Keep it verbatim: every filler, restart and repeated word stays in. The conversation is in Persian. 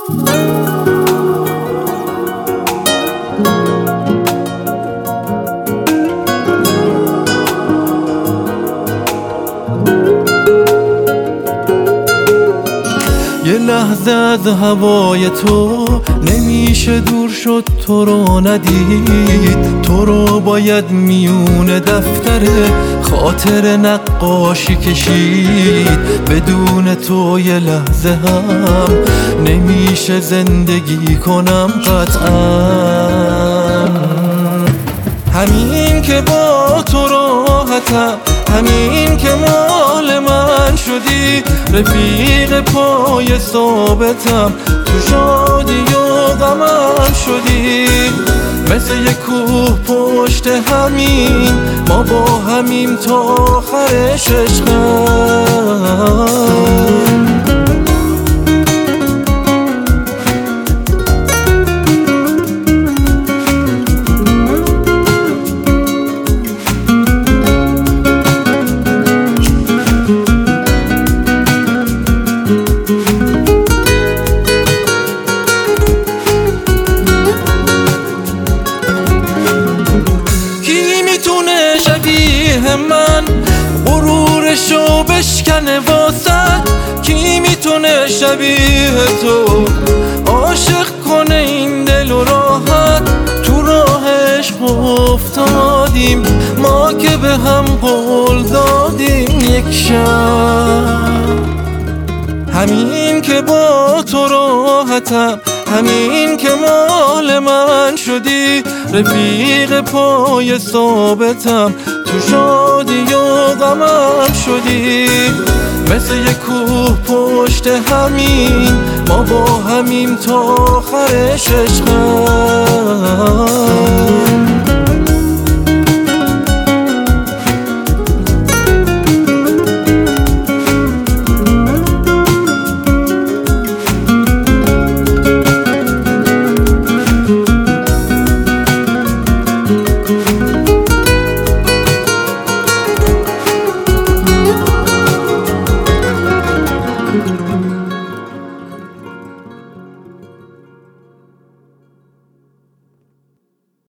یه لحظه از هوای تو نمیشه دور شد تو رو ندید. تو رو باید میون دفتر خاطر نقاشی کشید. بدون تو یه لحظه هم نمیشه زندگی کنم قطعا. همین که با تو راحتم، همین که مال من شدی، رفیق پای ثابتم، تو شادی و غمم شدی. مثل یک کوه پشت همین ما با همیم تا آخرش عشقم. من غرورشو بشکنه واسد؟ کی میتونه شبیه تو عاشق کنه این دل و راحت؟ تو راه عشق افتادیم ما که به هم قول دادیم یک شب. همین که با تو راحتم، همین که مال من شدی، رفیق پای ثابتم، تو شادی و غمم شدی. مثل یک کوه پشت همین ما با همیم تا آخرش عشقم.